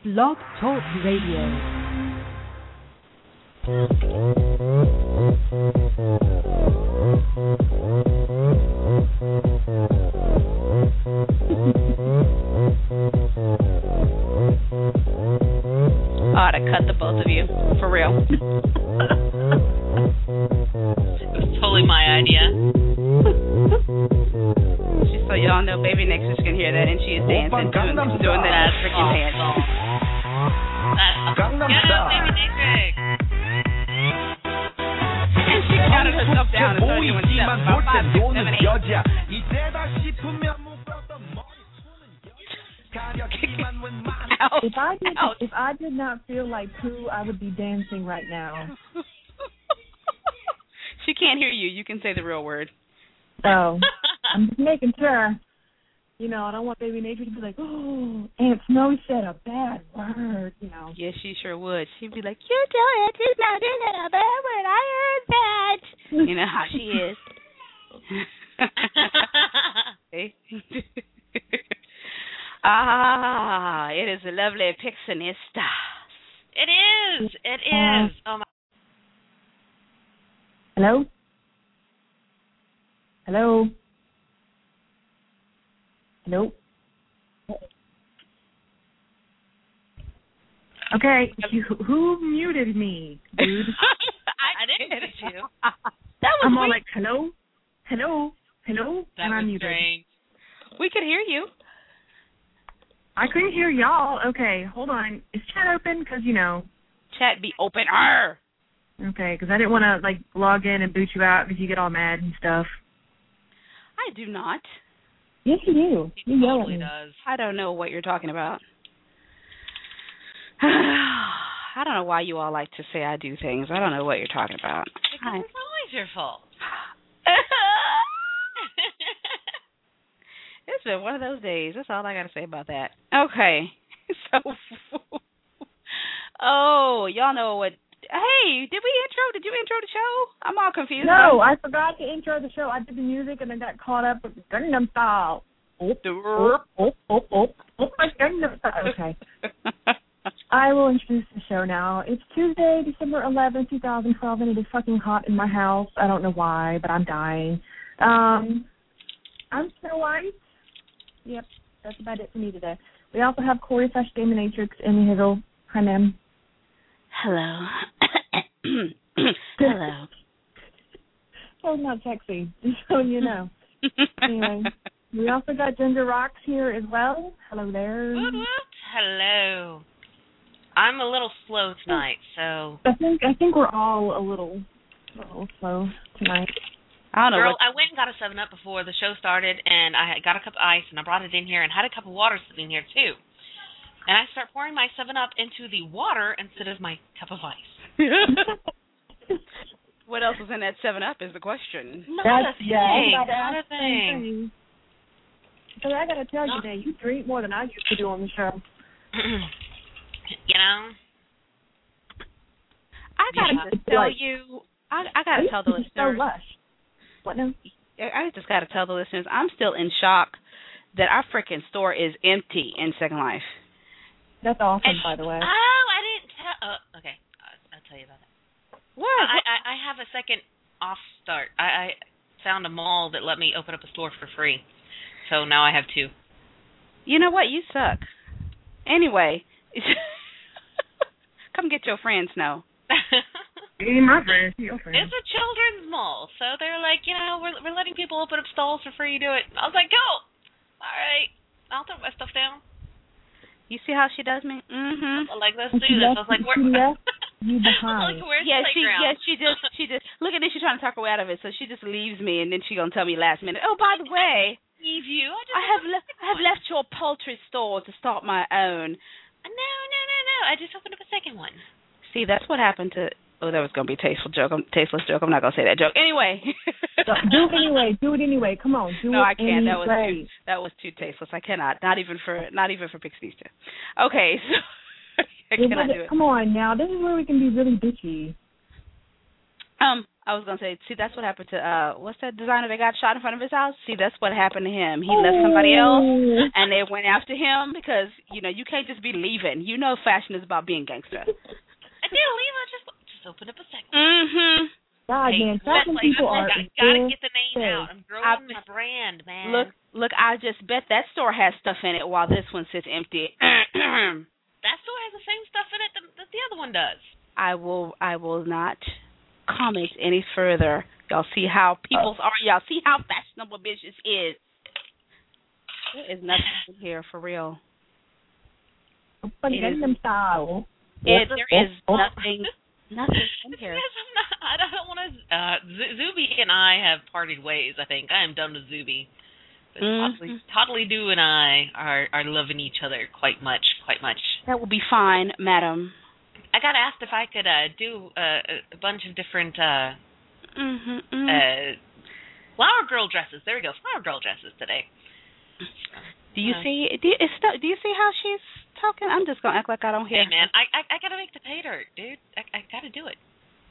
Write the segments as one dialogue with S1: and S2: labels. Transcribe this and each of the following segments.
S1: Blog Talk Radio.
S2: I ought to cut the both of you, for real.
S3: It was totally my idea.
S2: Just so y'all know, Baby Nexus can hear that, and she is dancing, doing that freaking dance.
S3: Get up, Baby Nexus!
S2: And she counted herself down and started doing stuff. About 5, 6, 7, 8.
S4: If I did not feel like poo, I would be dancing right now.
S2: She can't hear you. You can say the real word.
S4: So I'm just making sure. You know, I don't want Baby Nature to be like, oh, Aunt Snow said a bad word, you know.
S2: Yes, she sure would. She'd be like, you tell Aunt Snow said a bad word. I heard that. You know how she is. Hey. It is a lovely Pixinista.
S3: It is. It is. Oh my.
S4: Hello? Hello? Hello? Okay, who muted me, dude?
S3: I didn't mute you.
S2: That was
S4: I'm all
S2: weird.
S4: like, hello? Hello? Hello?
S3: That
S4: and
S3: was
S4: I'm muted.
S3: strange.
S2: We could hear you.
S4: I couldn't hear y'all. Okay, hold on. Is chat open? Because, you know.
S2: Chat be open. Arr.
S4: Okay, because I didn't want to, like, log in and boot you out because you get all mad and stuff.
S2: I do not.
S4: Yes, you do.
S3: He
S4: You yell at
S3: totally
S4: me.
S3: does.
S2: I don't know what you're talking about. I don't know why you all like to say I do things. I don't know what you're talking about.
S3: Because it's always your fault.
S2: It's been one of those days. That's all I got to say about that. Okay. So, y'all know what. Hey, did you intro the show? I'm all confused.
S4: No, I forgot to intro the show. I did the music and then got caught up with Gangnam Style. Gangnam Style. Okay. I will introduce the show now. It's Tuesday, December 11th, 2012, and it is fucking hot in my house. I don't know why, but I'm dying. I'm Snow White. Yep, that's about it for me today. We also have Corey Dominatrix in the middle. Hi, ma'am.
S2: Hello. Hello.
S4: So not sexy, just so you know. Anyway, we also got Ginger Rocks here as well. Hello there.
S3: Woot woot. Hello. I'm a little slow tonight, so.
S4: I think we're all a little slow tonight.
S2: I don't know.
S3: Girl, I went and got a 7-Up before the show started, and I got a cup of ice, and I brought it in here, and had a cup of water sitting here, too. And I start pouring my 7-Up into the water instead of my cup of ice.
S2: What else is in that 7-Up is the question.
S3: Not a thing.
S4: So I got to tell you, Dave, you drink more than I used to do on the show.
S3: You know?
S2: I got to tell you, I got to tell the listeners.
S4: So lush. What now?
S2: I just got to tell the listeners, I'm still in shock that our freaking store is empty in Second Life.
S4: That's awesome, by the way.
S3: Oh, I didn't tell. Okay, I'll tell you about that.
S2: What?
S3: I have a second off start. I found a mall that let me open up a store for free, so now I have 2.
S2: You know what? You suck. Anyway, come get your friend, Snow.
S4: My friend, your friend.
S3: It's a children's mall, so they're like, you know, we're letting people open up stalls for free. Do it. I was like, go. All right, I'll throw my stuff down.
S2: You see how she does me? Mm-hmm.
S3: Like, let's do this. I was like, where?
S4: You behind.
S3: Like, where's
S2: Yeah,
S3: the playground?
S2: she just. Look at this. She's trying to talk her way out of it, so she just leaves me, and then she gonna tell me last minute. Oh, by the way,
S3: leave you.
S2: I have left your poultry store to start my own.
S3: No. I just opened up a second one.
S2: See, that's what happened to. Oh, that was gonna be a tasteless joke. I'm not gonna say that joke. Anyway.
S4: Do it anyway. Come on, do it.
S2: No, I can't.
S4: Anyway.
S2: That was too tasteless. I cannot. Not even for Pixista. Okay, so I cannot do it.
S4: Come on now. This is where we can be really bitchy.
S2: I was gonna say, see, that's what happened to what's that designer that got shot in front of his house? See, that's what happened to him. He left somebody else, and they went after him because you can't just be leaving. Fashion is about being gangster.
S3: I didn't leave. I just opened up a second.
S2: Mm-hmm.
S4: God, man, fashion people are
S3: gotta get the name out. I'm growing my brand, man.
S2: Look, I just bet that store has stuff in it while this one sits empty.
S3: That store has the same stuff in it that the other one does.
S2: I will not comment any further. Y'all see how people's are. Y'all see how fashionable business is. There is nothing in here for real. There is nothing in here.
S3: I don't want to. Zuby and I have parted ways. I think I am done with Zuby. But Toddly Doo and I are loving each other quite much.
S2: That will be fine, madam.
S3: I got asked if I could do a bunch of different flower girl dresses. There we go, flower girl dresses today.
S2: Do you see? Do you see how she's talking? I'm just gonna act like I don't hear.
S3: Hey man, I gotta make the pay dirt, dude. I gotta do it.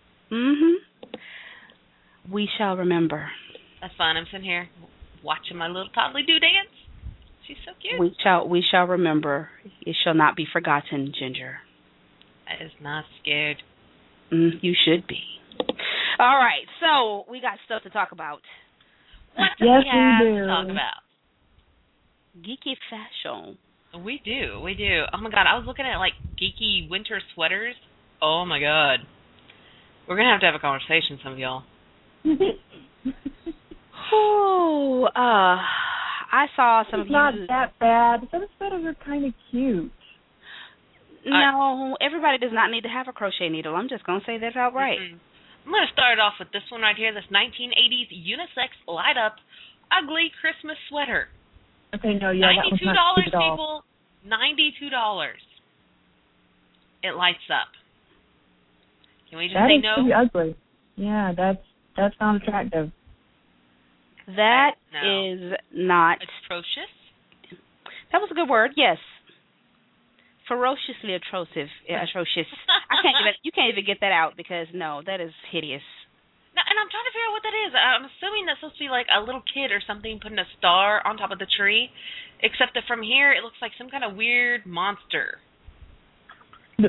S2: We shall remember.
S3: That's fun. I'm sitting here watching my little Toddly Doo dance. She's so cute.
S2: We shall remember. It shall not be forgotten, Ginger.
S3: I is not scared.
S2: You should be. All right, so we got stuff to talk about.
S3: What do we have to talk about?
S2: Geeky fashion.
S3: We do. Oh my god, I was looking at like geeky winter sweaters. Oh my god. We're gonna have to have a conversation, some of y'all.
S2: I saw some of you.
S4: It's not that bad. Some sweaters are kind of cute.
S2: No, everybody does not need to have a crochet needle. I'm just going to say that outright.
S3: I'm going to start off with this one right here, this 1980s unisex light-up ugly Christmas sweater.
S4: Okay, no, yeah, that was not cute at all.
S3: People, $92. It lights up. Can we just
S4: say
S3: no?
S4: That is pretty ugly. Yeah, that's not attractive.
S2: That is not...
S3: Atrocious?
S2: That was a good word, yes. Ferociously atrocious. You can't even get that out because, no, that is hideous.
S3: No, and I'm trying to figure out what that is. I'm assuming that's supposed to be like a little kid or something putting a star on top of the tree, except that from here it looks like some kind of weird monster. You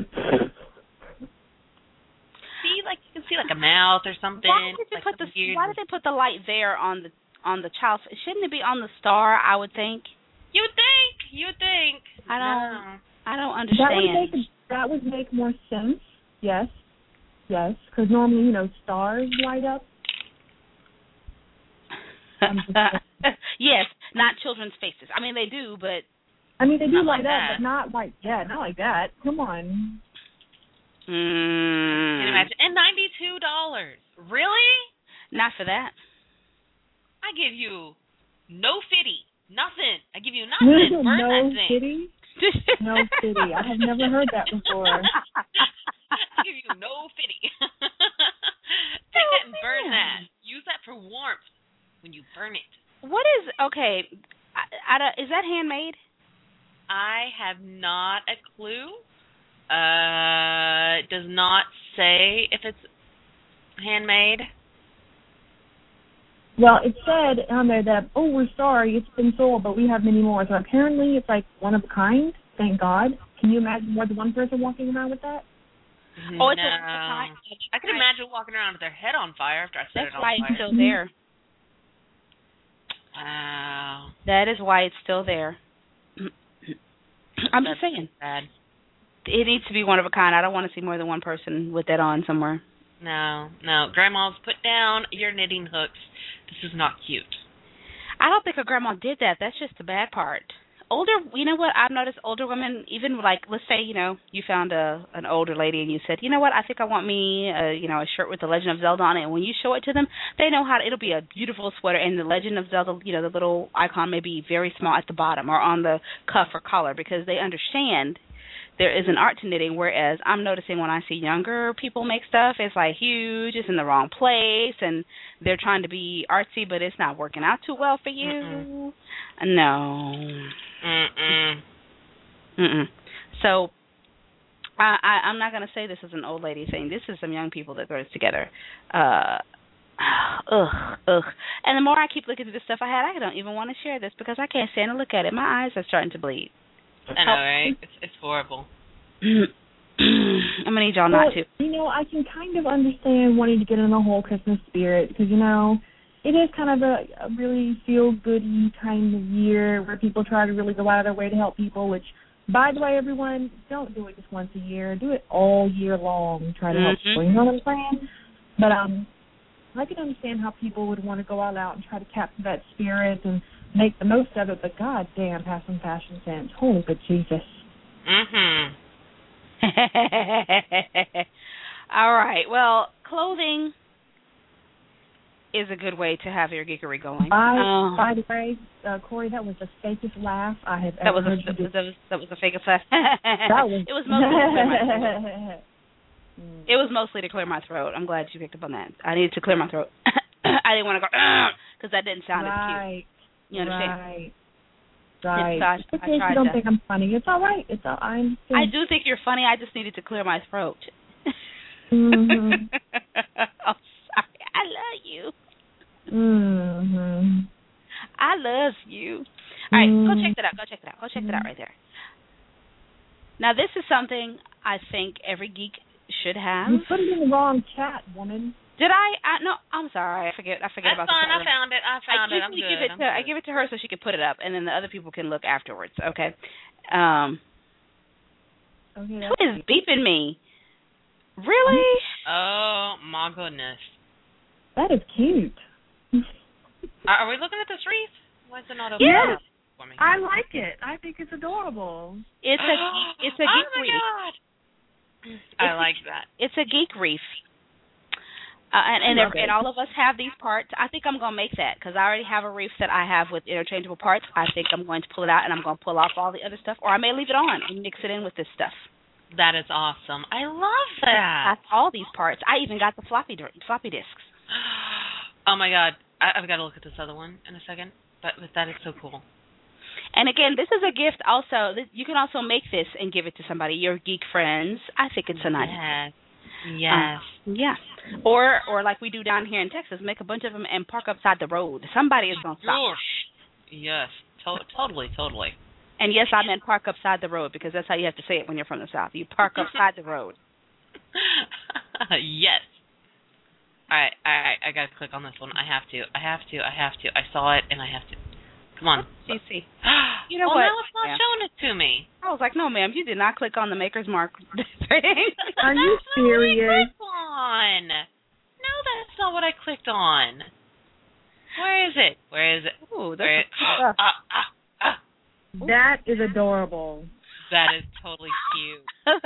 S3: can see like a mouth or something.
S2: Why did they put the light there on the child? Shouldn't it be on the star? I would think.
S3: You would think.
S2: I don't understand.
S4: That would make more sense. Yes, because normally, stars light up.
S2: Yes, not children's faces. I mean, they do, but...
S4: I mean, they do light up, but not like that. Come on.
S3: Can you imagine? And $92. Really?
S2: Not for that.
S3: I give you no fitty. Nothing. I give you nothing. Burn that thing.
S4: Fitty? No fitty. I have never heard that before.
S3: I give you no fitty. Take that and burn that. Use that for warmth when you burn it.
S2: What is... Okay, is that handmade?
S3: I have not a clue. It does not say if it's handmade.
S4: Well, it said on there that, we're sorry, it's been sold, but we have many more. So apparently it's like one of a kind, thank God. Can you imagine more than one person walking around with that?
S3: No. It's I can imagine walking around with their head on fire after I set it on fire.
S2: That's why it's still there.
S3: Wow.
S2: That is why it's still there. I'm just saying.
S3: Bad.
S2: It needs to be one of a kind. I don't want to see more than one person with that on somewhere.
S3: No. Grandma's put down your knitting hooks. This is not cute.
S2: I don't think her grandma did that. That's just the bad part. You know what? I've noticed older women, even like, let's say, you found an older lady and you said, you know what, I think I want me, a shirt with the Legend of Zelda on it. And when you show it to them, they know it'll be a beautiful sweater. And the Legend of Zelda, the little icon may be very small at the bottom or on the cuff or collar because they understand there is an art to knitting, whereas I'm noticing when I see younger people make stuff, it's like huge, it's in the wrong place, and they're trying to be artsy, but it's not working out too well for you.
S3: Mm-mm.
S2: No. So I'm not going to say this is an old lady thing. This is some young people that throw this together. Ugh. And the more I keep looking at the stuff I had, I don't even want to share this because I can't stand to look at it. My eyes are starting to bleed.
S3: I know, right? It's horrible.
S2: I'm gonna need y'all not to.
S4: I can kind of understand wanting to get in the whole Christmas spirit because it is kind of a really feel-goody kind of year where people try to really go out of their way to help people, which, by the way, everyone, don't do it just once a year. Do it all year long. Try to help people. You know what I'm saying? But I can understand how people would want to go all out and try to capture that spirit and make the most of it, but goddamn, have some fashion sense. Holy but Jesus.
S3: Mhm.
S2: All right. Well, clothing is a good way to have your geekery going.
S4: By the way, Corey, that was the fakest laugh I have ever heard you do.
S2: That was the fakest laugh.
S4: That was.
S2: It was mostly to clear my throat. It was mostly to clear my throat. I'm glad you picked up on that. I needed to clear my throat. I didn't want to go because that didn't sound as cute. You understand?
S4: Right.
S2: I tried
S4: you don't think I'm funny. It's all right.
S2: I do think you're funny. I just needed to clear my throat.
S4: Mm-hmm.
S2: I'm sorry. I love you.
S4: Mm-hmm.
S2: I love you. All right, go check that out. Go check that out right there. Now, this is something I think every geek should have.
S4: You put it in the wrong chat, woman.
S2: Did I? No, I'm sorry. I forget
S3: That's
S2: about
S3: fine.
S2: the
S3: I found it. I'm good.
S2: I give it to her so she can put it up, and then the other people can look afterwards. Okay.
S4: Okay.
S2: Who is beeping me? Really?
S3: Oh my goodness.
S4: That is cute.
S3: Are we looking at this wreath? Why is it not open?
S4: Yes.
S3: For me?
S4: I like it. I think it's adorable.
S2: It's a geek wreath.
S3: God. I like that.
S2: It's a geek wreath. And all of us have these parts. I think I'm going to make that because I already have a wreath that I have with interchangeable parts. I think I'm going to pull it out and I'm going to pull off all the other stuff, or I may leave it on and mix it in with this stuff.
S3: That is awesome. I love that.
S2: That's all these parts. I even got the floppy disks.
S3: Oh my God. I've got to look at this other one in a second. But that is so cool.
S2: And again, this is a gift also. You can also make this and give it to somebody, your geek friends. I think it's a nice
S3: gift. Yes.
S2: Yeah. Or like we do down here in Texas, make a bunch of them and park upside the road. Somebody is going to stop.
S3: Yes. Totally.
S2: And yes, I meant park upside the road because that's how you have to say it when you're from the South. You park upside the road.
S3: Yes. All right. I got to click on this one. I have to. I saw it and I have to. Come on.
S2: CC. You know
S3: what?
S2: Now
S3: it's not showing it to me.
S2: I was like, no, ma'am, you did not click on the Maker's Mark thing.
S4: Are you serious?
S3: No, that's not what I clicked on. Where is it?
S2: Ooh,
S3: that's
S4: That is adorable.
S3: That is totally cute.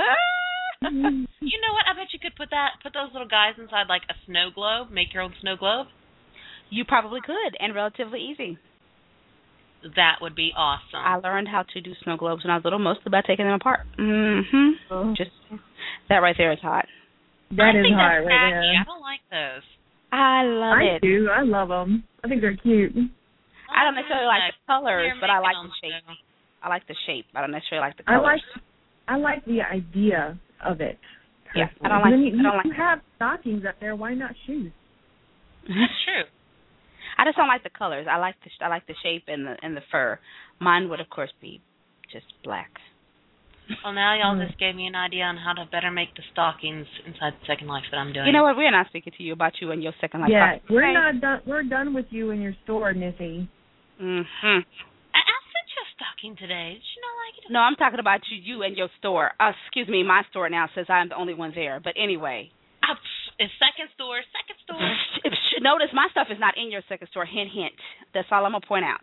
S3: You know what? I bet you could put those little guys inside like a snow globe. Make your own snow globe.
S2: You probably could, and relatively easy.
S3: That would be awesome.
S2: I learned how to do snow globes when I was little, mostly by taking them apart. Mm-hmm. Oh. Just that right there is hot.
S4: That is hot right there.
S3: I don't like those.
S2: I love it.
S4: I do. I love them. I think they're cute.
S2: I don't necessarily like the colors, but I like the shape. I like the shape. I don't necessarily like the colors.
S4: I like the idea of it.
S2: Yeah, I don't like.
S4: You have stockings up there. Why not shoes?
S3: That's true.
S2: I just don't like the colors. I like the shape and the fur. Mine would of course be just black.
S3: Well, now y'all just gave me an idea on how to better make the stockings inside the Second Life that I'm doing.
S2: You know what? We're not speaking to you about you and your Second Life.
S4: Yeah, we're not done. We're done with you and your store, Nissy.
S2: Mhm.
S3: I sent you a stocking today. Did you not like it?
S2: No, I'm talking about you and your store. Excuse me, my store now says I'm the only one there. But anyway.
S3: It's second store.
S2: Notice my stuff is not in your second store. Hint, hint. That's all I'm gonna point out.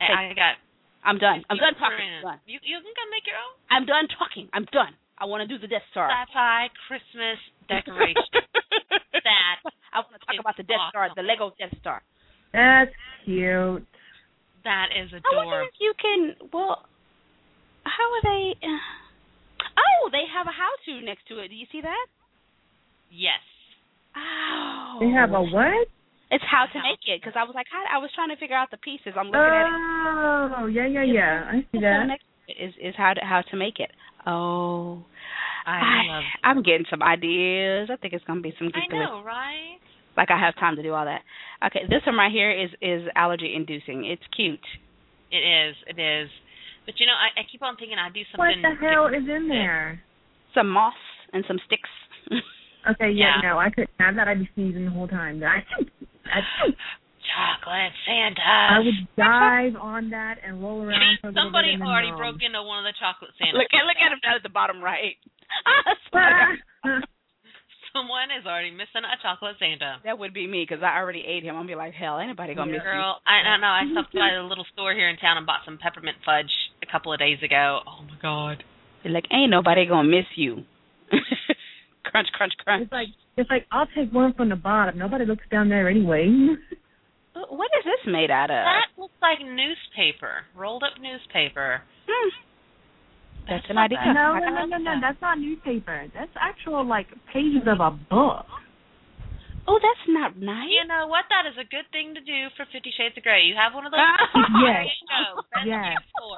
S2: I'm done. I'm done talking.
S3: You can go make your own.
S2: I'm done talking. I'm done. I want to do the Death Star.
S3: Sci-fi Christmas decoration.
S2: I want to talk about the Death Star, the Lego Death Star.
S4: That's cute.
S3: That is adorable.
S2: I wonder if you can. Well, how are they? Oh, they have a how-to next to it. Do you see that?
S3: Yes.
S2: Oh.
S4: They have a what?
S2: It's how to make it, because I was like, I was trying to figure out the pieces. I'm looking at it.
S4: Oh, yeah. I see that.
S2: Is how to make it. Oh.
S3: I love it.
S2: I'm getting some ideas. I think it's going to be some good.
S3: I know, right?
S2: Like I have time to do all that. Okay, this one right here is allergy inducing. It's cute.
S3: It is. But I keep on thinking I do something.
S4: What the hell is in there?
S2: Some moss and some sticks.
S4: Okay, no, I couldn't have that. I'd be sneezing the whole time.
S3: Chocolate Santa.
S4: I would dive on that and roll around.
S3: Somebody already broke into one of the Chocolate Santas.
S2: Look at him down at the bottom right.
S3: Someone is already missing a Chocolate Santa.
S2: That would be me because I already ate him. I'll be like, hell, anybody gonna miss
S3: girl, I don't know. I stopped by a little store here in town and bought some peppermint fudge a couple of days ago. Oh my God.
S2: You're like, ain't nobody gonna miss you. Crunch, crunch, crunch.
S4: It's like I'll take one from the bottom. Nobody looks down there anyway.
S2: What is this made out of?
S3: That looks like newspaper, rolled up newspaper.
S2: That's an idea.
S4: No, that's not newspaper. That's actual pages of a book.
S2: Oh, that's not nice.
S3: You know what? That is a good thing to do for 50 Shades of Grey. You have one of those.
S4: Yes.
S3: Yes.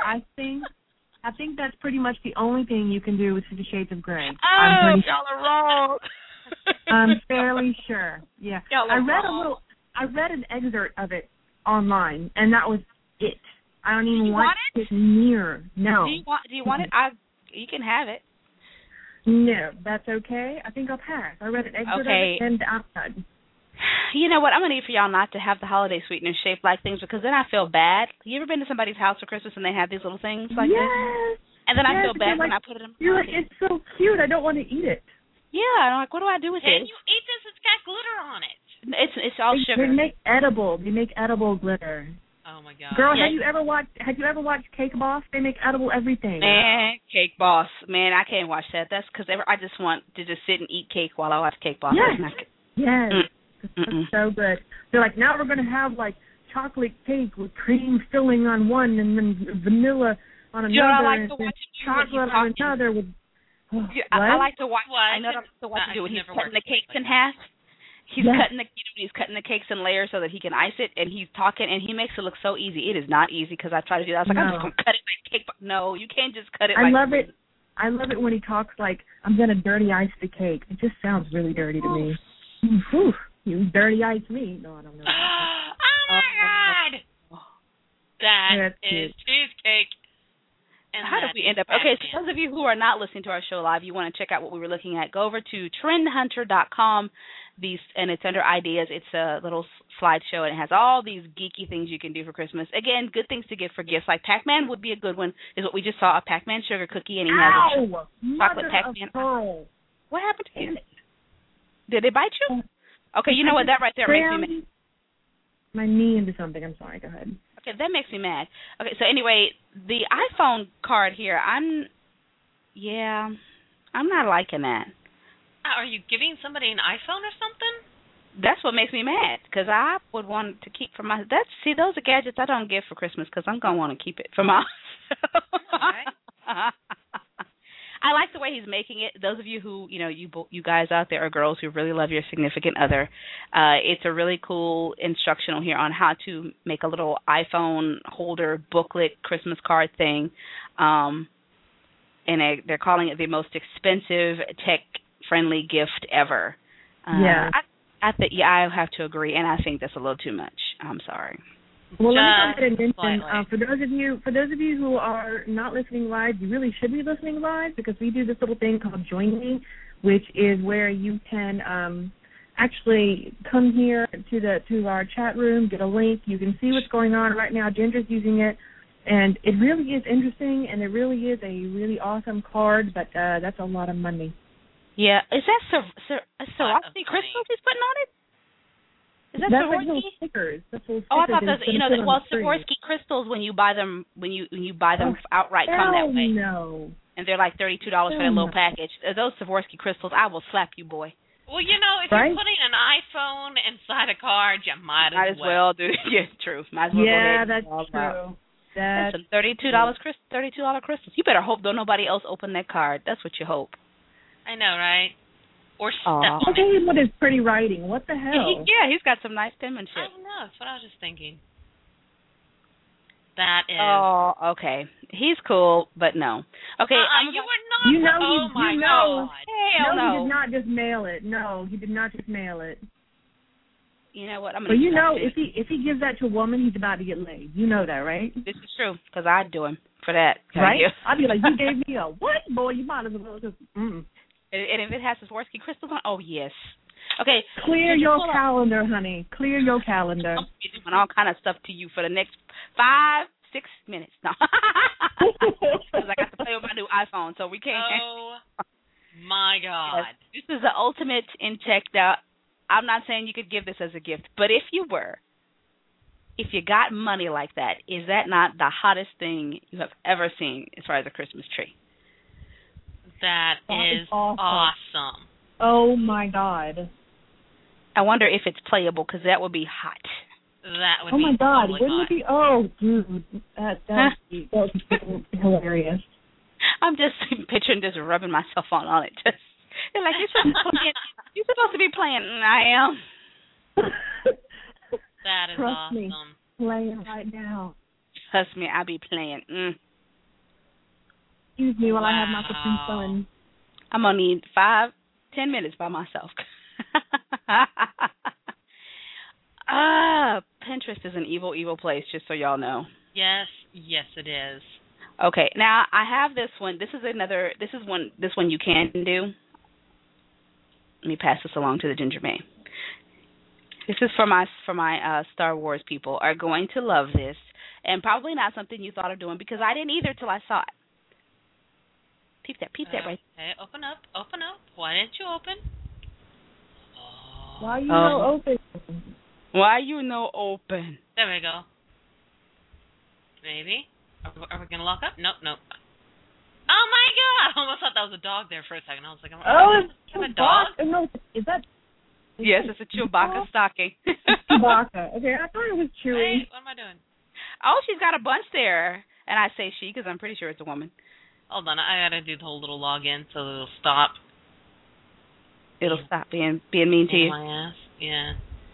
S4: I think that's pretty much the only thing you can do with 50 Shades of Grey.
S2: Oh, y'all are wrong.
S4: I'm fairly sure. Yeah.
S2: Y'all are wrong.
S4: I read an excerpt of it online, and that was it. I don't even want it near. No.
S2: Do you want it? You can have it.
S4: No, that's okay. I think I'll pass. I read an excerpt of it, and I'm done.
S2: You know what? I'm going to need for y'all not to have the holiday sweeteners shaped like things because then I feel bad. You ever been to somebody's house for Christmas and they have these little things like this? And then I feel bad when I put it in my
S4: pocket. It's so cute. I don't want to eat it.
S2: Yeah, I'm like, what do I do with
S3: it?
S2: Can
S3: you eat this? It's got glitter on it.
S2: It's all sugar.
S4: They make edible glitter.
S3: Oh my God.
S4: Girl, have you ever watched Cake Boss? They make edible everything.
S2: Man, Cake Boss. Man, I can't watch that. That's because I just want to just sit and eat cake while I watch Cake Boss.
S4: Yes. It's so good. They're like, now we're going to have chocolate cake with cream filling on one and then vanilla on another.
S2: I like to watch
S4: chocolate on another with
S2: I like to watch. I know what to do when he's cutting the cakes in half. He's cutting the cakes in layers so that he can ice it, and he's talking, and he makes it look so easy. It is not easy because I try to do that. I was like, I'm just gonna cut it like cake. No, you can't just cut it. I love
S4: it when he talks like, I'm gonna dirty ice the cake. It just sounds really dirty to me. Oof, you dirty ice me. No, I don't know.
S3: Oh my God, that is cheesecake.
S2: And how did we end up? Okay, so those of you who are not listening to our show live, you want to check out what we were looking at, go over to trendhunter.com, and it's under ideas. It's a little slideshow, and it has all these geeky things you can do for Christmas. Again, good things to give for gifts. Like Pac-Man would be a good one, is what we just saw, a Pac-Man sugar cookie, and he has a chocolate Pac-Man. What happened to you? Did they bite you? Okay, you know what? That right there makes me mad.
S4: My knee into something. I'm sorry. Go ahead.
S2: Okay, that makes me mad. Okay, so anyway, the iPhone card here, I'm not liking that.
S3: Are you giving somebody an iPhone or something?
S2: That's what makes me mad, because I would want to keep for my. Those are gadgets I don't get for Christmas, because I'm gonna want to keep it for myself.
S3: Okay.
S2: I like the way he's making it. Those of you who, you guys out there are girls who really love your significant other, it's a really cool instructional here on how to make a little iPhone holder booklet Christmas card thing. And they're calling it the most expensive tech-friendly gift ever.
S4: Yeah.
S2: I have to agree, and I think that's a little too much. I'm sorry.
S4: Well, let me go ahead and mention, for those of you who are not listening live, you really should be listening live, because we do this little thing called Join Me, which is where you can actually come here to our chat room, get a link. You can see what's going on right now. Ginger's using it, and it really is interesting, and it really is a really awesome card, but that's a lot of money.
S2: Yeah, is that Swarovski crystals he's putting on it? Is that
S4: Swarovski? Like little stickers.
S2: Oh, I thought those. Swarovski crystals when you buy them outright come that way.
S4: No.
S2: And they're like $32 for that little package. Those Swarovski crystals, I will slap you, boy.
S3: Well, if you're putting an iPhone inside a card, you might as
S2: well do. Yeah, true. Might as well.
S4: Yeah, that's true.
S2: That's some $32 crystals. You better hope don't nobody else open that card. That's what you hope.
S3: I know, right? Or stuff.
S4: Look at him with his pretty writing. What the hell?
S2: He's got some nice penmanship.
S3: I know. That's what I was just thinking. That is.
S2: Oh, okay. He's cool, but no. Okay.
S3: You were not. Oh my God.
S2: Hell no.
S4: He did not just mail it. No, he did not just mail it.
S2: You know what? I'm
S4: But
S2: gonna.
S4: if he gives that to a woman, he's about to get laid. You know that, right?
S2: This is true because I'd do him for that.
S4: Right? I'd be like, you gave me a what, boy? You might as well just.
S2: And if it has Swarovski crystals on, oh yes. Okay.
S4: Clear your calendar, honey. Clear your calendar.
S2: I'm doing all kind of stuff to you for the next 5-6 minutes. No. Because I got to play with my new iPhone, so we can't.
S3: Oh my God.
S2: Yes. This is the ultimate in tech. Now, I'm not saying you could give this as a gift, but if you got money like that, is that not the hottest thing you have ever seen as far as a Christmas tree?
S3: That is awesome.
S4: Oh my God.
S2: I wonder if it's playable because that would be hot.
S3: That would
S4: be. Oh my God.
S3: Totally
S4: Wouldn't
S3: hot.
S4: it be? Oh, dude. That would be hilarious.
S2: I'm just picturing just rubbing myself on it. Just they're like, you're supposed to be playing. I am.
S3: That is
S4: Trust
S3: awesome.
S4: me, playing right now.
S2: Trust me, I'll be playing.
S4: Excuse me while I have my Capri Sun.
S2: I'm gonna need 5-10 minutes by myself. Pinterest is an evil, evil place. Just so y'all know.
S3: Yes, it is.
S2: Okay, now I have this one. This one you can do. Let me pass this along to the Ginger May. This is for my Star Wars people are going to love this, and probably not something you thought of doing because I didn't either till I saw it. Peep that right.
S3: Okay, open up. Why didn't you open?
S4: Why are you no open?
S2: Why you no open?
S3: There we go. Maybe. Are we gonna lock up? Nope. Oh my God! I almost thought that was a dog there for a second. I was like,
S4: it's
S3: a dog?
S4: No, is that?
S2: Yes, it's a Chewbacca stocking.
S4: Chewbacca. Okay, I thought it was Chewie.
S3: Hey, what am I doing?
S2: Oh, she's got a bunch there, and I say she because I'm pretty sure it's a woman.
S3: Hold on, I gotta do the whole little login so it'll stop.
S2: It'll stop being mean to you.
S3: My ass. Yeah.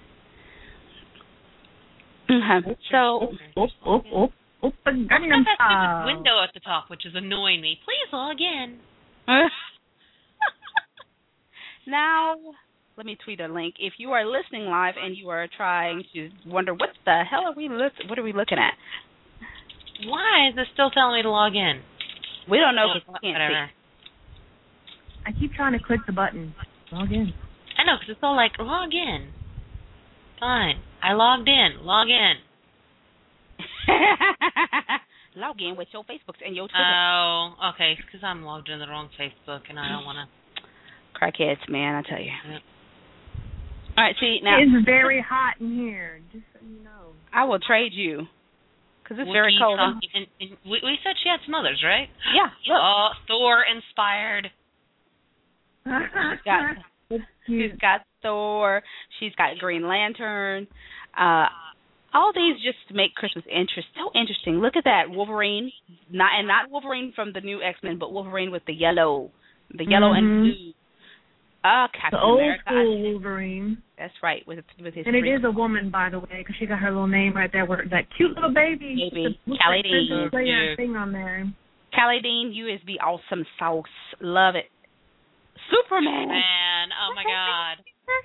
S2: So.
S4: Open
S3: Got that stupid window at the top, which is annoying me. Please log in.
S2: Now, let me tweet a link. If you are listening live and you are trying to wonder what the hell are we looking at?
S3: Why is it still telling me to log in?
S2: We don't know because we can't
S3: Whatever.
S2: see.
S4: I keep trying to click the button. Log in.
S3: I know, because it's all like, log in. Fine. I logged in. Log in.
S2: Log in with your Facebooks and your Twitter.
S3: Oh, okay, because I'm logged in the wrong Facebook, and I don't want to.
S2: Crackheads, man, I tell you.
S3: Yep.
S2: All right, see, now.
S4: It's very hot in here, just so you know.
S2: I will trade you, because it's very cold.
S3: And we said she had some others, right?
S2: Yeah, look.
S3: Oh, Thor-inspired.
S2: She's got Thor. She's got Green Lantern. All these just make Christmas so interesting. Look at that Wolverine, not Wolverine from the new X-Men, but Wolverine with the yellow and blue. Captain
S4: the old
S2: America.
S4: School Wolverine.
S2: That's right, with his.
S4: And it is a woman, by the way, because she got her little name right there. That cute little baby.
S2: Callie Dean.
S4: Thing on there.
S2: Callie Dean, USB awesome sauce. Love it. Superman.
S3: Man, oh my God.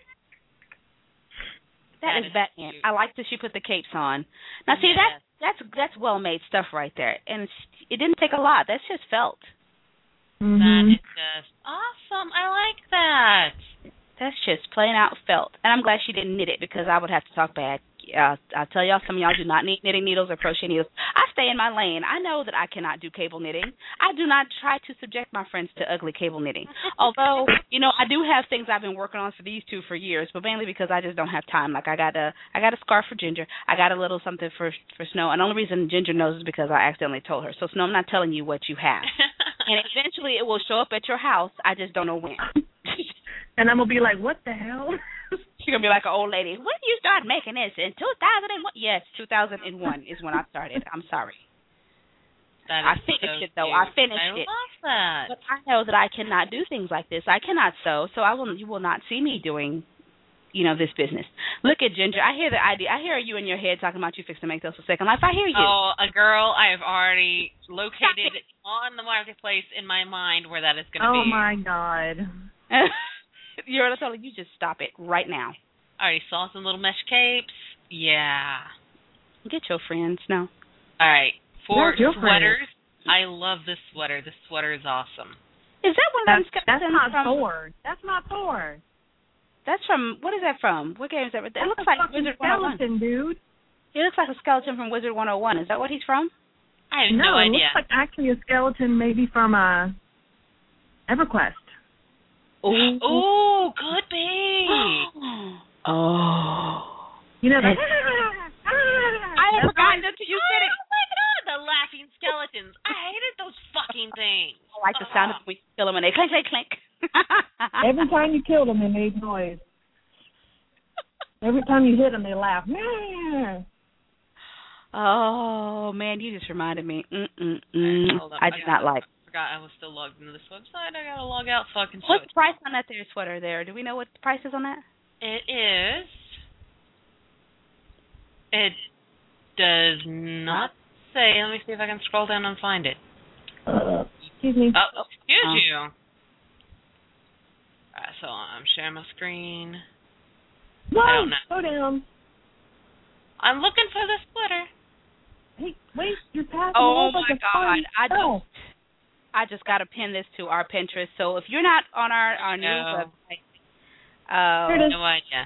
S2: That is Batman. Cute. I like that she put the capes on. Now, see, that's well-made stuff right there. And it didn't take a lot. That's just felt.
S4: Mm-hmm.
S3: That is just awesome. I like that.
S2: That's just plain out felt. And I'm glad she didn't knit it because I would have to talk bad. I'll tell y'all, some of y'all do not need knitting needles or crochet needles. I stay in my lane. I know that I cannot do cable knitting. I do not try to subject my friends to ugly cable knitting. Although, I do have things I've been working on for these two for years, but mainly because I just don't have time. Like I got a scarf for Ginger. I got a little something for Snow. And the only reason Ginger knows is because I accidentally told her. So Snow, I'm not telling you what you have. And eventually it will show up at your house. I just don't know when.
S4: And I'm going to be like, what the hell?
S2: She's going to be like an old lady. When did you start making this? In 2001? Yes, 2001 is when I started. I'm sorry. I finished it, though. I finished it.
S3: I love that.
S2: But I know that I cannot do things like this. I cannot sew, so you will not see me doing, this business. Look at Ginger. I hear the idea. I hear you in your head talking about you fixing to make those for Second Life. I hear you.
S3: Oh, a girl I have already located on the marketplace in my mind where that is going to be.
S4: Oh, my God.
S2: You're telling you just stop it right now.
S3: I already saw some little mesh capes. Yeah.
S2: Get your friends. No.
S3: All right. For
S4: Your
S3: sweaters, I love this sweater. This sweater is awesome.
S2: Is that one of them
S4: That's
S2: skeletons
S4: not
S2: from?
S4: Thor. That's not Thor.
S2: That's from. What is that from? What game is that? It
S4: That's
S2: looks
S4: a
S2: like
S4: fucking
S2: Wizard 101.
S4: skeleton, dude.
S2: It looks like a skeleton from Wizard 101. Is that what he's from?
S3: I have
S4: No,
S3: no
S4: it
S3: idea.
S4: looks like actually a skeleton, maybe from EverQuest.
S3: Oh, could be.
S2: Oh.
S4: You know that.
S2: I had forgotten until you said it.
S3: Oh my God, the laughing skeletons. I hated those fucking things.
S2: I like the sound of when you kill them and they clink, clink, clink.
S4: Every time you killed them, they made noise. Every time you hit them, they laugh.
S2: Oh, man, you just reminded me.
S3: Hold up,
S2: I did not like.
S3: I forgot I was still logged into this website. I gotta log out so I can show
S2: What's
S3: it.
S2: the price on that there sweater there? Do we know what the price is on that?
S3: It is. It does not say. Let me see if I can scroll down and find it.
S4: Excuse me.
S3: Oh, excuse you. Alright, so I'm sharing my screen.
S4: No,
S3: I don't know.
S4: Go down.
S3: I'm looking for the sweater.
S4: Hey, wait, you're passing.
S2: Oh,
S4: like
S2: my
S4: a
S2: God.
S4: fun
S2: I just got to pin this to our Pinterest. So if you're not on our new website,
S4: Here it is.
S3: No idea.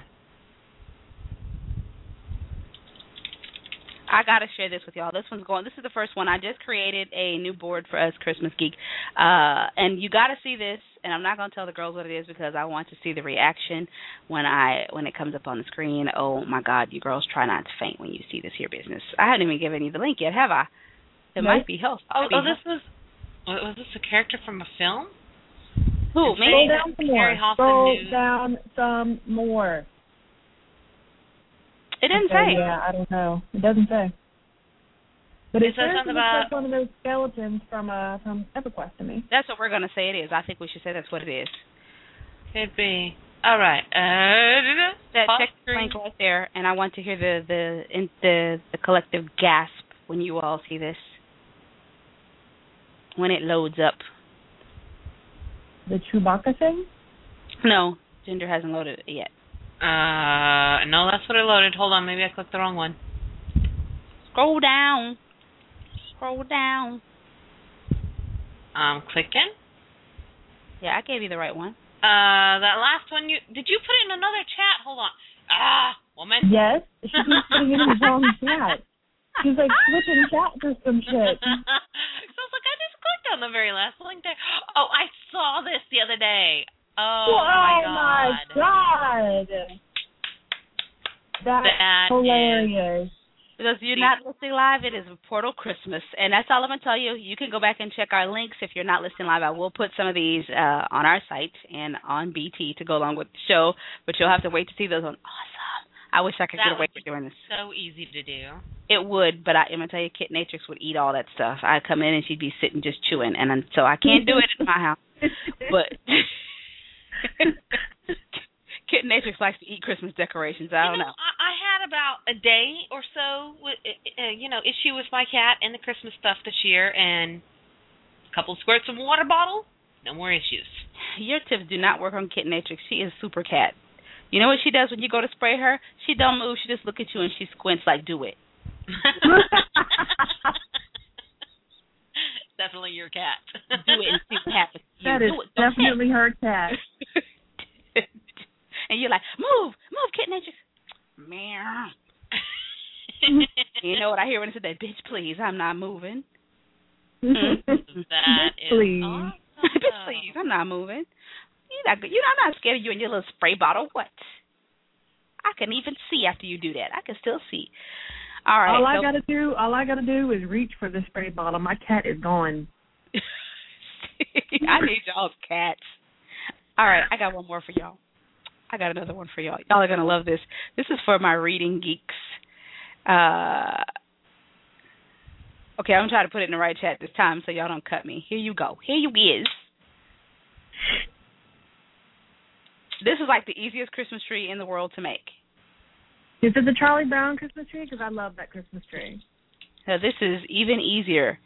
S2: I got to share this with y'all. This is the first one. I just created a new board for us, Christmas Geek. And you got to see this, and I'm not going to tell the girls what it is because I want to see the reaction when it comes up on the screen. Oh, my God, you girls try not to faint when you see this here business. I haven't even given you the link yet, have I? It might be helpful.
S3: This was this a character from a film?
S2: Who, me?
S4: Scroll down some more.
S3: Harry Hoffman
S4: Scroll
S3: News.
S4: down some more.
S2: It didn't
S4: Okay,
S2: say.
S4: Yeah, I don't know. It doesn't say. But it
S3: It says
S4: seriously
S3: something
S4: looks
S3: about-
S4: like one of those skeletons from EverQuest to me.
S2: That's what we're going to say it is. I think we should say that's what it is.
S3: Could be. All right.
S2: Check the link right there, and I want to hear the collective gasp when you all see this. When it loads up.
S4: The Chewbacca thing?
S2: No, Ginger hasn't loaded it yet.
S3: No, that's what I loaded. Hold on, maybe I clicked the wrong one.
S2: Scroll down. Scroll down.
S3: I'm clicking.
S2: Yeah, I gave you the right one.
S3: That last one, did you put it in another chat? Hold on. Woman.
S4: Yes. She keeps putting in the wrong chat. She's like switching chat for some shit.
S3: So I was like, I just clicked on the very last link there. Oh, I saw this the other day. Oh my
S4: God. That's
S3: That
S4: hilarious.
S2: Because you're not listening live, it is Portal Christmas. And that's all I'm going to tell you. You can go back and check our links if you're not listening live. I will put some of these on our site and on BT to go along with the show, but you'll have to wait to see those on. Awesome. I wish I could get away with doing this.
S3: So easy to do.
S2: It would, but I'm going to tell you, Kit Natrix would eat all that stuff. I'd come in and she'd be sitting just chewing, and so I can't do it in my house. But Kit Natrix likes to eat Christmas decorations. I don't know.
S3: I had about a day or so, issue with my cat and the Christmas stuff this year, and a couple squirts of water bottle, no more issues.
S2: Your tips do not work on Kit Natrix. She is super cat. You know what she does when you go to spray her? She don't move. She just look at you and she squints like, do it.
S3: Definitely your cat.
S2: Do it and see what happens.
S4: That is definitely her cat.
S2: And you're like, move, Kit Natrix. Meow. You know what I hear when I say that? Bitch, please, I'm not moving.
S3: That is
S4: please.
S3: awesome.
S2: Bitch, please, I'm not moving. I'm not scared of you and your little spray bottle. What? I can even see after you do that. I can still see. All right.
S4: All I gotta do is reach for the spray bottle. My cat is gone.
S2: I need y'all's cats. All right, I got one more for y'all. I got another one for y'all. Y'all are gonna love this. This is for my reading geeks. Okay, I'm trying to put it in the right chat this time so y'all don't cut me. Here you go. Here you is. This is like the easiest Christmas tree in the world to make.
S4: Is it the Charlie Brown Christmas tree? Because I love that Christmas tree.
S2: Now, this is even easier.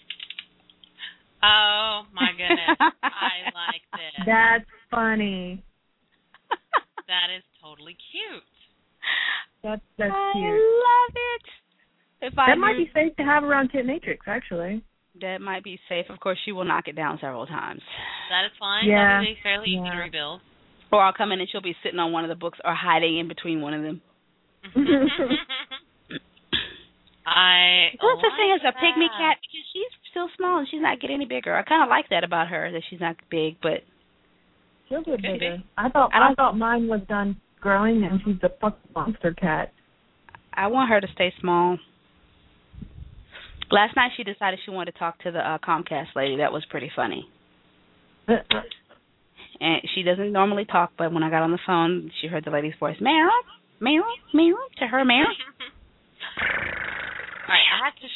S3: Oh, my goodness. I like this.
S4: That's funny.
S3: That is totally cute.
S4: That's
S2: I
S4: cute.
S2: love it.
S4: That might be safe to have around Kit Matrix, actually.
S2: That might be safe. Of course, she will knock it down several times.
S3: That is fine.
S4: Yeah.
S3: That will be fairly easy to rebuild.
S2: Or I'll come in and she'll be sitting on one of the books or hiding in between one of them. What's the thing as a pygmy cat? Because she's still small and she's not getting any bigger. I kind of like that about her, that she's not big, but
S4: she'll get bigger. I thought mine was done growing and she's a fucking monster cat.
S2: I want her to stay small. Last night she decided she wanted to talk to the Comcast lady. That was pretty funny. And she doesn't normally talk, but when I got on the phone, she heard the lady's voice, meow, meow, meow, to her, meow.
S3: All right, I have to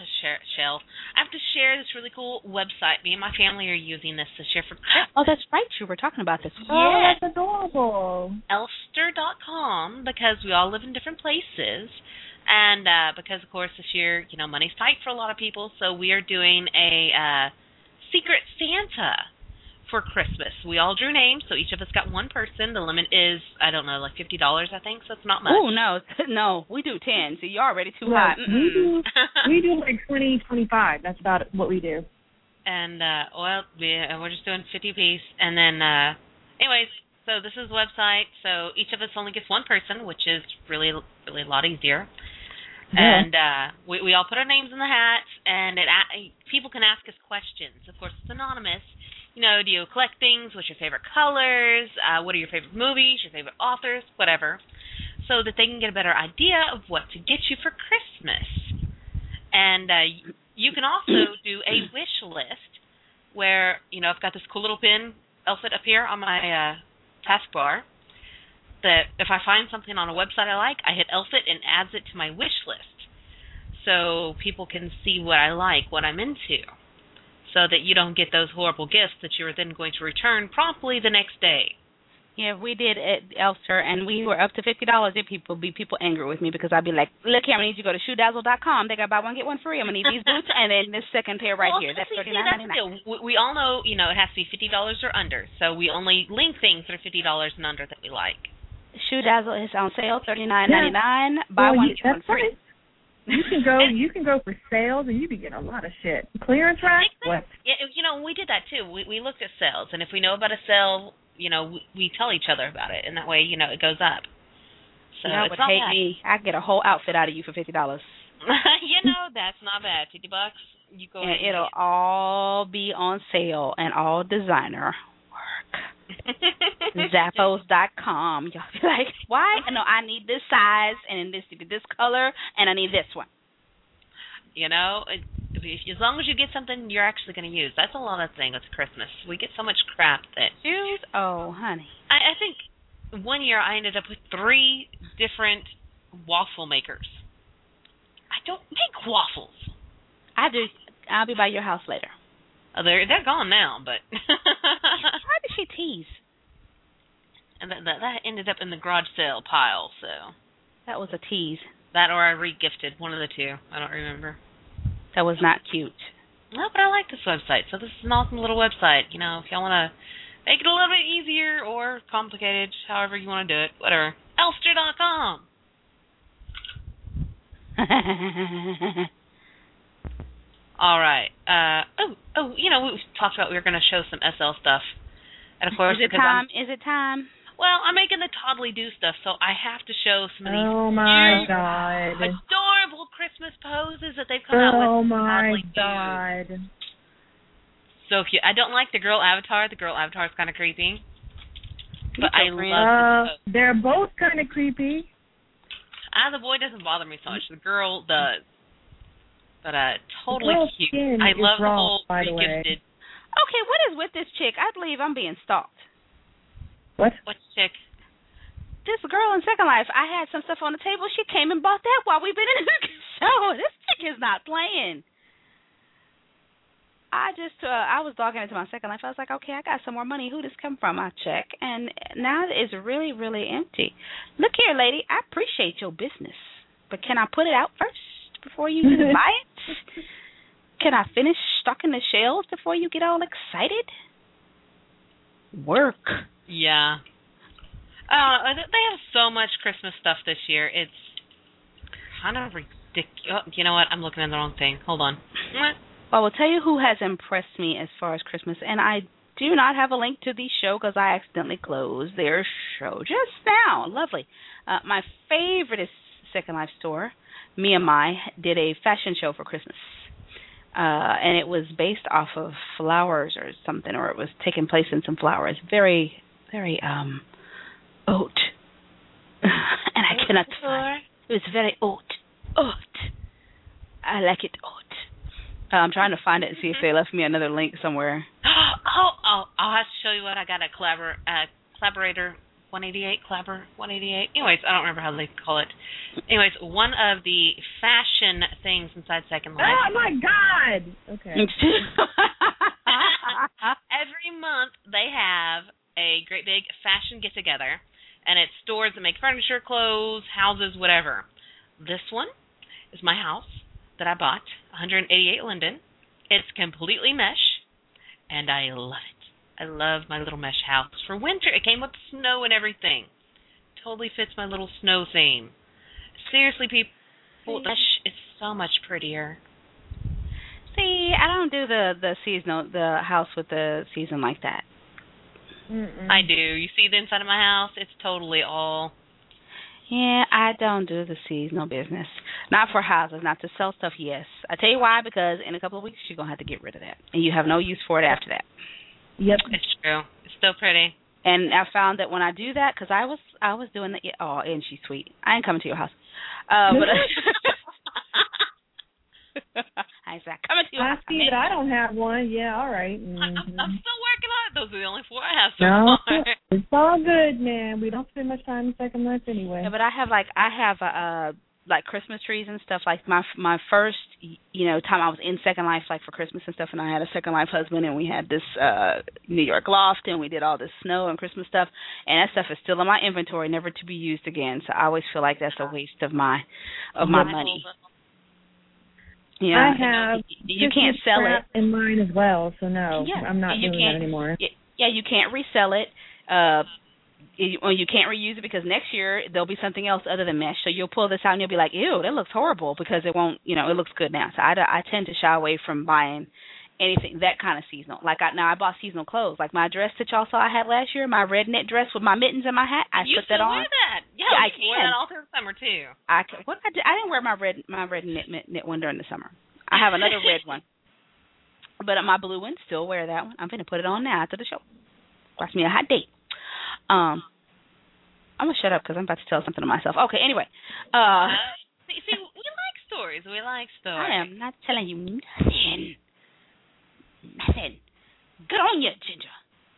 S3: I have to share this really cool website. Me and my family are using this to share for Christmas.
S2: Oh, that's right. You were talking about this.
S4: Oh, that's adorable.
S3: Elster.com, because we all live in different places. And because, of course, this year, money's tight for a lot of people, so we are doing a Secret Santa for Christmas. We all drew names, so each of us got one person. The limit is, I don't know, like $50, I think, so it's not much.
S2: Oh, no, we do 10, so you're already too high.
S4: We do like 20, 25. That's about what we do.
S3: And, we're just doing 50 apiece. And then, anyways, so this is the website. So each of us only gets one person, which is really, really a lot easier. Yeah. And we all put our names in the hat, and people can ask us questions. Of course, it's anonymous. Do you collect things? What's your favorite colors? What are your favorite movies? Your favorite authors? Whatever. So that they can get a better idea of what to get you for Christmas. And you can also do a wish list where, I've got this cool little pin outfit up here on my taskbar, that if I find something on a website I like, I hit Elfit and adds it to my wish list, so people can see what I like, what I'm into, so that you don't get those horrible gifts that you're then going to return promptly the next day.
S2: Yeah, we did at Elster, and we were up to $50. And people angry with me because I'd be like, look here, I need you to go to shoedazzle.com. They got buy one, get one free. I'm going to need these boots and then this second pair right here. That's $39.99.
S3: We all know, it has to be $50 or under. So we only link things that are $50 and under that we like.
S2: Shoe Dazzle is on sale, $39.99. Buy one, get one free.
S4: You can go for sales and you can get a lot of shit. Clearance rack? What?
S3: Yeah, we did that too. We looked at sales, and if we know about a sale, we tell each other about it, and that way, it goes up. So
S2: you would hate me. I get a whole outfit out of you for $50.
S3: That's not bad. $50. You go ahead.
S2: And it'll all be on sale and all designer work. Zappos.com. Y'all be like, why? No, I need this size and this color, and I need this one.
S3: As long as you get something you're actually going to use. That's a lot of things. It's Christmas. We get so much crap that...
S2: Shoes? Oh, honey.
S3: I think one year I ended up with 3 different waffle makers. I don't make waffles.
S2: I do. I'll be by your house later.
S3: Oh, they're gone now, but...
S2: Why did she tease?
S3: And that ended up in the garage sale pile, so...
S2: That was a tease.
S3: That or I re-gifted, one of the two. I don't remember.
S2: That was not cute.
S3: No, but I like this website. So this is an awesome little website. If y'all want to make it a little bit easier or complicated, however you want to do it, whatever. Elster.com. All right. We talked about we were going to show some SL stuff. And of course,
S2: Is it time?
S3: Well, I'm making the toddly do stuff, so I have to show some of these
S4: God.
S3: adorable Christmas poses that they've come out with.
S4: Oh, my God.
S3: So cute. I don't like the girl avatar. The girl avatar is kind of creepy. But I love this pose.
S4: They're both kind of creepy.
S3: The boy doesn't bother me so much. The girl does. But totally cute. I love the whole re-gifted.
S2: Okay, what is with this chick? I believe I'm being stalked.
S4: What?
S3: What chick?
S2: This girl in Second Life. I had some stuff on the table. She came and bought that while we've been in the show. This chick is not playing. I was logging into my Second Life. I was like, okay, I got some more money. Who this come from? I check, and now it's really, really empty. Look here, lady. I appreciate your business, but can I put it out first before you buy it? Can I finish stocking the shelves before you get all excited? Work.
S3: Yeah. They have so much Christmas stuff this year. It's kind of ridiculous. Oh, you know what? I'm looking at the wrong thing. Hold on.
S2: Well, I will tell you who has impressed me as far as Christmas, and I do not have a link to the show because I accidentally closed their show just now. Lovely. My favorite is Second Life store. Mia Mai did a fashion show for Christmas. And it was based off of flowers or something, or it was taking place in some flowers. Very, very haute. And I cannot find it. It was very haute. Haute. I like it haute. I'm trying to find it and see if they left me another link somewhere.
S3: Oh, I'll have to show you what I got at Collaborator 188, Collabor 188. Anyways, I don't remember how they call it. Anyways, one of the fashion things inside Second Life.
S4: Oh, my God! Okay.
S3: Every month they have a great big fashion get-together, and it's stores that make furniture, clothes, houses, whatever. This one is my house that I bought, 188 Linden. It's completely mesh, and I love it. I love my little mesh house. For winter, it came with snow and everything. Totally fits my little snow theme. Seriously, people, mesh is so much prettier.
S2: See, I don't do the seasonal, the house with the season like that.
S3: I do. You see the inside of my house? It's totally all...
S2: Yeah, I don't do the seasonal business. Not for houses, not to sell stuff, yes. I tell you why, because in a couple of weeks you're going to have to get rid of that. And you have no use for it after that.
S4: Yep.
S3: It's true. It's still pretty.
S2: And I found that when I do that, because I was doing the... Oh, and she's sweet. I ain't coming to your house. But... I said, coming to your house.
S4: I see that I don't have one. Yeah, all right. Mm-hmm.
S3: I'm still working on it. Those are the only 4 I have so
S4: No,
S3: far.
S4: it's all good, man. We don't spend much time in Second Life anyway.
S2: Yeah, but I have like Christmas trees and stuff. Like my first time I was in Second Life, like for Christmas and stuff, and I had a Second Life husband, and we had this New York loft, and we did all this snow and Christmas stuff, and that stuff is still in my inventory, never to be used again. So I always feel like that's a waste of my money. Yeah,
S4: I have.
S2: You can't sell it
S4: in mine as well, so no,
S2: yeah,
S4: I'm not doing that anymore.
S2: Yeah, you can't resell it. You can't reuse it because next year there'll be something else other than mesh. So you'll pull this out and you'll be like, ew, that looks horrible because it won't, it looks good now. So I tend to shy away from buying anything that kind of seasonal. Like I bought seasonal clothes. Like my dress that y'all saw I had last year, my red knit dress with my mittens and my hat. I put that on.
S3: You still wear that? Yeah, I can. Wear that all through the summer too.
S2: I didn't wear my red knit one during the summer. I have another red one, but my blue one, still wear that one. I'm gonna put it on now after the show. Watch me a hot date. I'm gonna shut up because I'm about to tell something to myself. Okay, anyway.
S3: See, we like stories. We like stories.
S2: I am not telling you nothing. Nothing. Good on you, Ginger.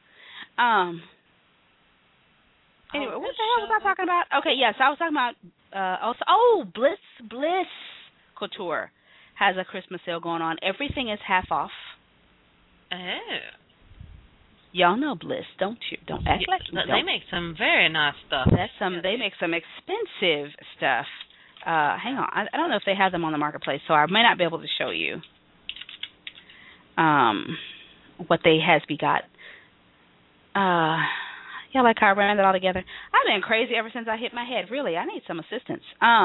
S2: Anyway, what the hell was I talking about? Okay, yes, I was talking about Bliss Couture has a Christmas sale going on. Everything is half off.
S3: Oh.
S2: Y'all know Bliss, don't you? Don't act like you don't.
S3: They make some very nice stuff.
S2: They make some expensive stuff. Hang on. I don't know if they have them on the marketplace, so I may not be able to show you what they has-be got. Yeah, like how I ran that all together. I've been crazy ever since I hit my head. Really, I need some assistance.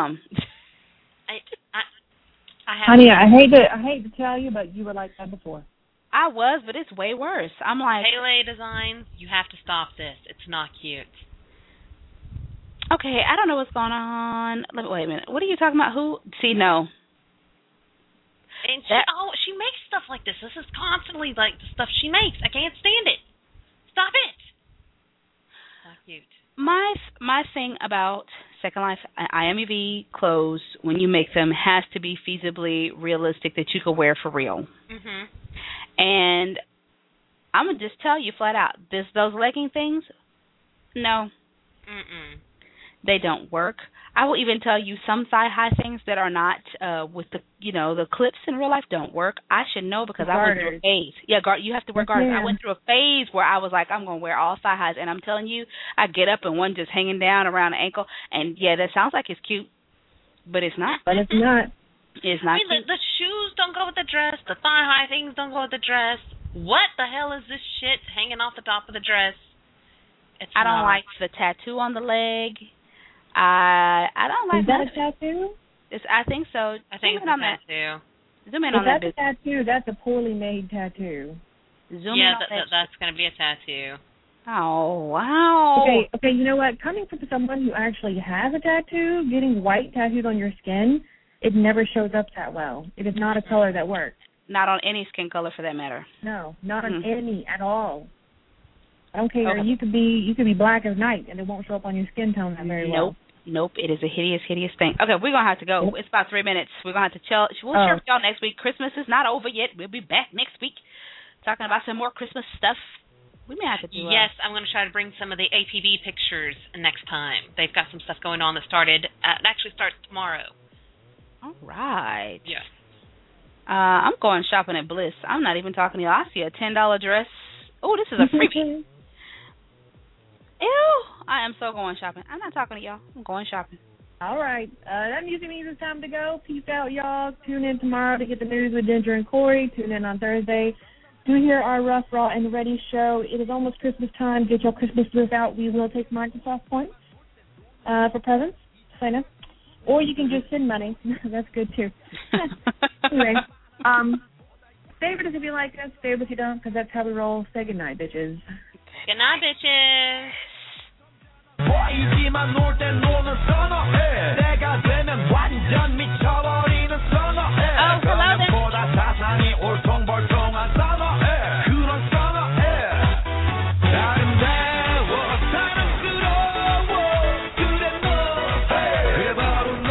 S4: Honey, I hate to tell you, but you were like that before.
S2: I was, but it's way worse. I'm like...
S3: Pele Designs, you have to stop this. It's not cute.
S2: Okay, I don't know what's going on. Wait a minute. What are you talking about? Who? See, no.
S3: And she makes stuff like this. This is constantly like the stuff she makes. I can't stand it. Stop it. Not cute.
S2: My thing about Second Life IMUV clothes, when you make them, has to be feasibly realistic that you can wear for real.
S3: Mhm.
S2: And I'm gonna just tell you flat out, those legging things, no, they don't work. I will even tell you some thigh-high things that are not with the clips in real life don't work. I should know because I went through a phase. Yeah, you have to wear garters. I went through a phase where I was like, I'm going to wear all thigh-highs, and I'm telling you, I get up and one just hanging down around the ankle, and yeah, that sounds like it's cute, but it's not.
S4: But it's not.
S2: It's not
S3: cute. The shoes don't go with the dress. The thigh-high things don't go with the dress. What the hell is this shit hanging off the top of the dress?
S2: I don't like the tattoo on the leg. I don't like.
S4: Is that a tattoo?
S2: I think so.
S3: I think it's a tattoo.
S2: Zoom in on that.
S4: If that's a tattoo, that's a poorly made tattoo.
S3: That's going to be a tattoo.
S2: Oh, wow.
S4: Okay, you know what? Coming from someone who actually has a tattoo, getting white tattoos on your skin, it never shows up that well. It is not a color that works.
S2: Not on any skin color for that matter.
S4: No, not on any at all. I don't care. Okay. You could be black as night and it won't show up on your skin tone that very well.
S2: Nope. It is a hideous, hideous thing. Okay, we're going to have to go. It's about 3 minutes. We're going to have to chill. We'll share with y'all next week. Christmas is not over yet. We'll be back next week talking about some more Christmas stuff. We may have to do
S3: Yes, I'm going to try to bring some of the APB pictures next time. They've got some stuff going on that it actually starts tomorrow.
S2: All right.
S3: Yes.
S2: I'm going shopping at Bliss. I'm not even talking to y'all. I see a $10 dress. Oh, this is a freebie. Ew. I am so going shopping. I'm not talking to y'all. I'm going shopping.
S4: All right. That music means it's time to go. Peace out, y'all. Tune in tomorrow to get the news with Ginger and Corey. Tune in on Thursday. Do hear our Rough, Raw, and Ready show. It is almost Christmas time. Get your Christmas list out. We will take Microsoft points for presents. Sign up. Or you can just send money. That's good, too. Anyway, favorite us if you like us. Favorite if you don't, because that's how we roll. Say goodnight, bitches.
S3: Good night, bitches.
S5: 보이지만 놀 땐 노는 선어해 내가 되면 완전 미쳐버리는 선어해 그냥보다 사상이 올통벌통한 선어해 그런 선어해 아름다워 사랑스러워 그래 너 그래 바로 너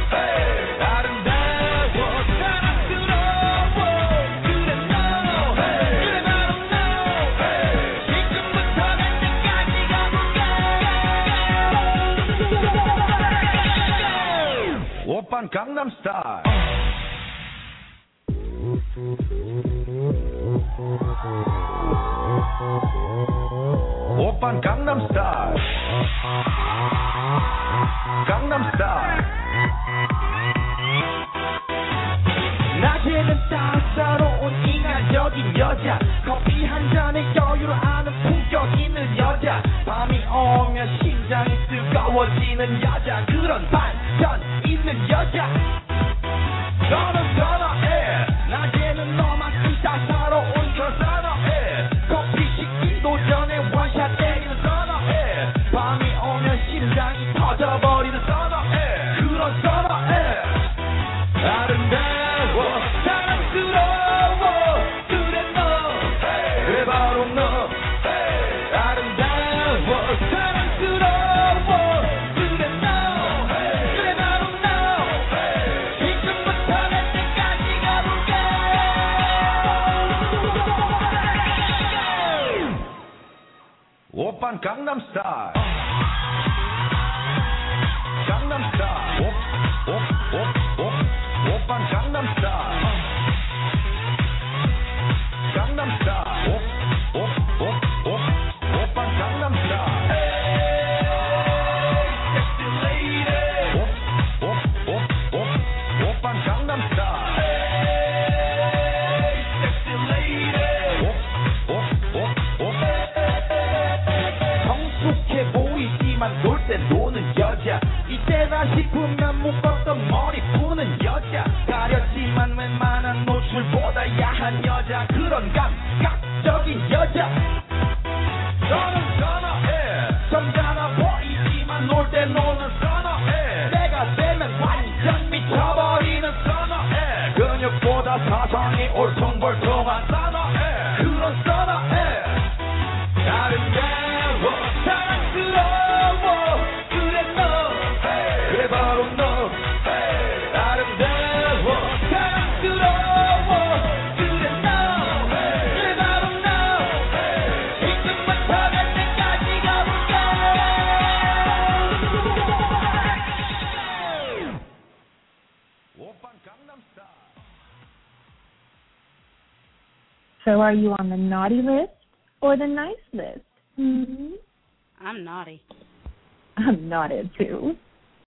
S5: 아름다워 사랑스러워 그래 너 그래 바로 너 지금부터 날 때까지 가볼까 오빤 강남스타일 오빤 강남스타일 강남스타일 낮에는 따사로운 인간적인 여자 커피 한 잔에 여유를 아는 품격 있는 여자 밤이 오면 심장이 뜨거워지는 여자 그런 반전 있는 여자 너는 선어해 낮에는 너만큼 따사로운 그런 선어해 커피 식기도 전에 원샷 때리는 선어해 밤이 오면 심장이 터져버리는 선어해 그런 선어해 아름다워 사랑스러워 그래 너 그래 바로 너 아름다워 사랑스러워 그래 너 그래 바로 너 지금부터 날 때까지 가볼까 오빤 강남스타일 강남스타일 오빤 강남스타일 강남스타일 오빤 강남스타일 섹시 레이디 오빤 강남스타일 섹시 레이디 성숙해 보이지만 놀 때 노는 여자 이때다 싶으면 묶었던 머리 푸는 여자 가렸지만 웬만한 노출보다 야한 여자 그런 감각적인 여자 너는 선어해 점잖아 보이지만 놀 때 노는 선어해 내가 되면 완전 미쳐버리는 선어해 근육보다 사상이 올통벌통한 선어해 그런 선어해 아름다워 사랑스러워 그래 너 그래 바로 너 아름다워 사랑스러워 그래 너 그래 바로 너 지금부터 갈 때까지 가볼까 오빤 강남스타일
S4: So are you on the naughty list or the nice list? Mm-hmm.
S2: I'm naughty.
S4: I'm naughty too.